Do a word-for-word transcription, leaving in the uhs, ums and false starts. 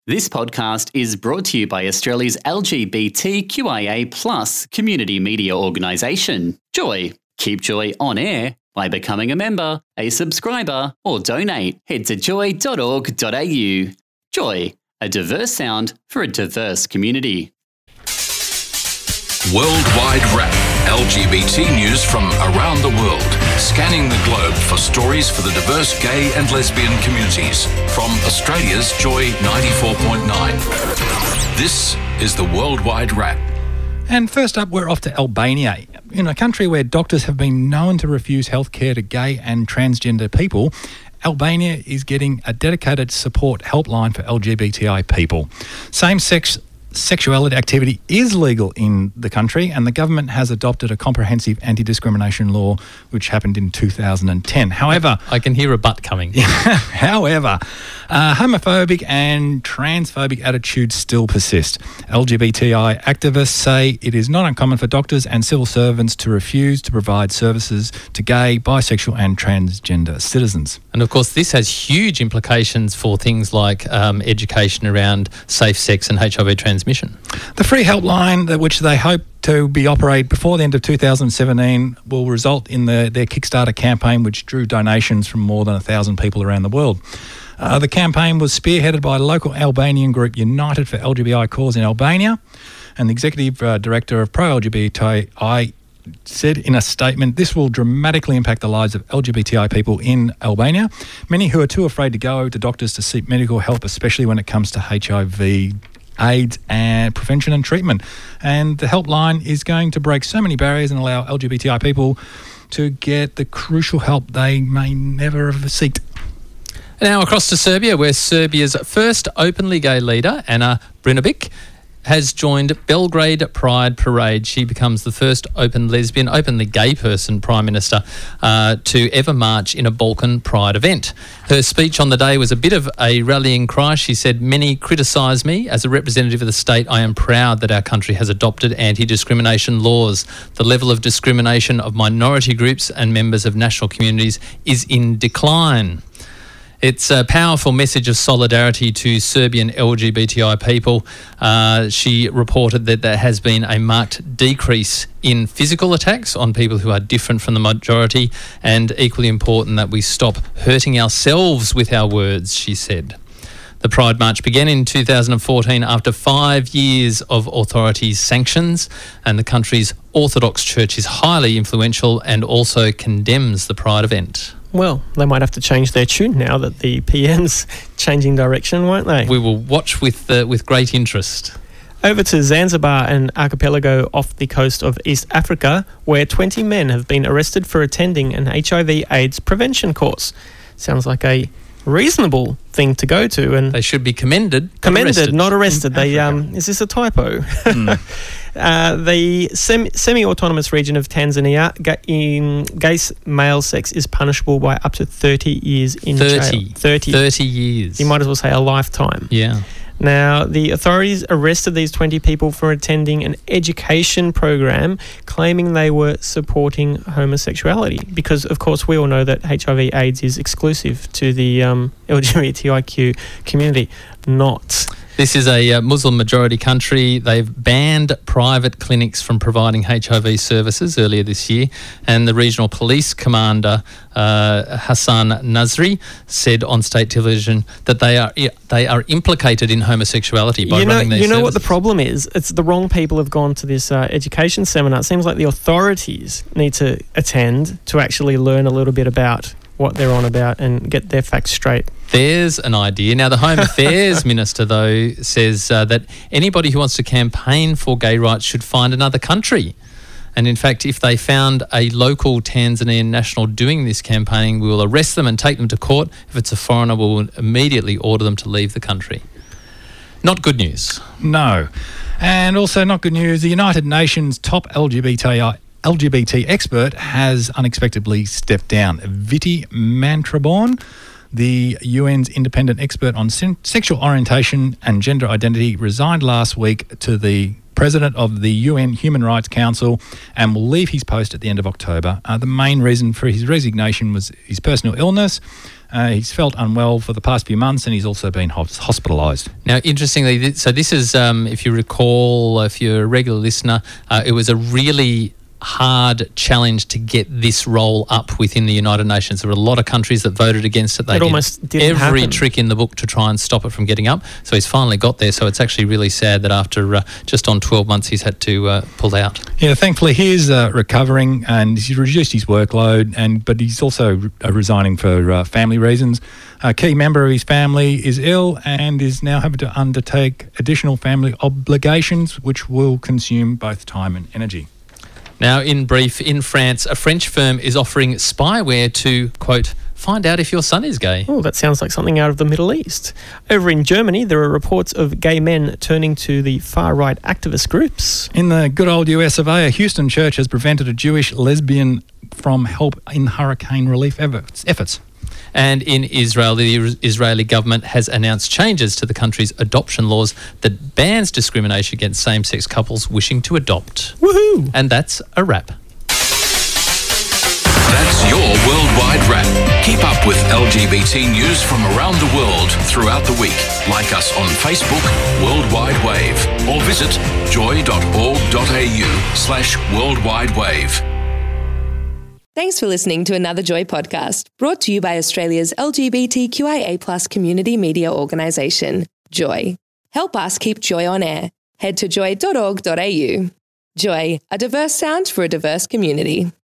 This podcast is brought to you by Australia's L G B T Q I A plus community media organisation, Joy. Keep Joy on air by becoming a member, a subscriber, or donate. Head to joy dot org dot a u. Joy, a diverse sound for a diverse community. Worldwide Wrap, L G B T news from around the world, scanning the globe for stories for the diverse gay and lesbian communities from Australia's Joy ninety-four point nine. This is the Worldwide Wrap. And first up, we're off to Albania. In a country where doctors have been known to refuse healthcare to gay and transgender people, Albania is getting a dedicated support helpline for L G B T I people. Same-sex sexuality activity is legal in the country, and the government has adopted a comprehensive anti-discrimination law which happened in two thousand ten. However... I can hear a but coming. However, uh, homophobic and transphobic attitudes still persist. L G B T I activists say it is not uncommon for doctors and civil servants to refuse to provide services to gay, bisexual and transgender citizens. And of course, this has huge implications for things like um, education around safe sex and H I V transmission. The free helpline, that which they hope to be operated before the end of two thousand seventeen, will result in the, their Kickstarter campaign, which drew donations from more than a thousand people around the world. Uh, the campaign was spearheaded by local Albanian group United for L G B T I Cause in Albania, and the executive uh, director of Pro L G B T I said in a statement, this will dramatically impact the lives of L G B T I people in Albania, many who are too afraid to go to doctors to seek medical help, especially when it comes to H I V, AIDS and prevention and treatment. And the helpline is going to break so many barriers and allow L G B T I people to get the crucial help they may never have sought. Now across to Serbia, where Serbia's first openly gay leader, Ana Brnabić, has joined Belgrade Pride Parade. She becomes the first open lesbian, openly gay person Prime Minister uh, to ever march in a Balkan Pride event. Her speech on the day was a bit of a rallying cry. She said, "Many criticise me. As a representative of the state, I am proud that our country has adopted anti-discrimination laws. The level of discrimination of minority groups and members of national communities is in decline." It's a powerful message of solidarity to Serbian L G B T I people. Uh, she reported that there has been a marked decrease in physical attacks on people who are different from the majority, and equally important that we stop hurting ourselves with our words, she said. The Pride March began in two thousand fourteen after five years of authorities' sanctions, and the country's Orthodox Church is highly influential and also condemns the Pride event. Well, they might have to change their tune now that the P M's changing direction, won't they? We will watch with uh, with great interest. Over to Zanzibar, an archipelago off the coast of East Africa, where twenty men have been arrested for attending an H I V AIDS prevention course. Sounds like a reasonable thing to go to, and they should be commended. Commended, arrested. not arrested. They um, is this a typo? Mm. uh, the sem- semi-autonomous region of Tanzania, ga- in gay male sex is punishable by up to thirty years in thirty. jail. Thirty. Thirty years. You might as well say a lifetime. Yeah. Now, the authorities arrested these twenty people for attending an education program claiming they were supporting homosexuality because, of course, we all know that H I V AIDS is exclusive to the um, L G B T I Q community, not... This is a uh, Muslim majority country. They've banned private clinics from providing H I V services earlier this year, and the regional police commander uh, Hassan Nasri said on state television that they are they are implicated in homosexuality by you know, running these You know services. what the problem is? It's the wrong people have gone to this uh, education seminar. It seems like the authorities need to attend to actually learn a little bit about what they're on about and get their facts straight. There's an idea. Now, the Home Affairs Minister, though, says uh, that anybody who wants to campaign for gay rights should find another country. And in fact, if they found a local Tanzanian national doing this campaigning, we will arrest them and take them to court. If it's a foreigner, we will immediately order them to leave the country. Not good news. No. And also not good news, the United Nations top L G B T I L G B T expert has unexpectedly stepped down. Viti Mantraborn, the U N's independent expert on sen- sexual orientation and gender identity, resigned last week to the president of the U N Human Rights Council and will leave his post at the end of October. Uh, the main reason for his resignation was his personal illness. Uh, he's felt unwell for the past few months and he's also been hospitalised. Now, interestingly, so this is, um, if you recall, if you're a regular listener, uh, it was a really hard challenge to get this role up within the United Nations. There were a lot of countries that voted against it. They it did almost didn't every happen. trick in the book to try and stop it from getting up. So he's finally got there. So it's actually really sad that after uh, just on twelve months he's had to uh, pull out. Yeah, thankfully he is uh, recovering and he's reduced his workload, and but he's also re- uh, resigning for uh, family reasons. A key member of his family is ill and is now having to undertake additional family obligations, which will consume both time and energy. Now, in brief, in France, a French firm is offering spyware to, quote, find out if your son is gay. Oh, that sounds like something out of the Middle East. Over in Germany, there are reports of gay men turning to the far-right activist groups. In the good old U S of A, a Houston church has prevented a Jewish lesbian from help in hurricane relief efforts. And in Israel, the Israeli government has announced changes to the country's adoption laws that bans discrimination against same-sex couples wishing to adopt. Woohoo! And that's a wrap. That's your Worldwide Wrap. Keep up with L G B T news from around the world throughout the week. Like us on Facebook, Worldwide Wave, or visit joy.org.au slash Worldwide Wave. Thanks for listening to another Joy podcast, brought to you by Australia's L G B T Q I A plus community media organisation, Joy. Help us keep Joy on air. Head to joy dot org dot a u. Joy, a diverse sound for a diverse community.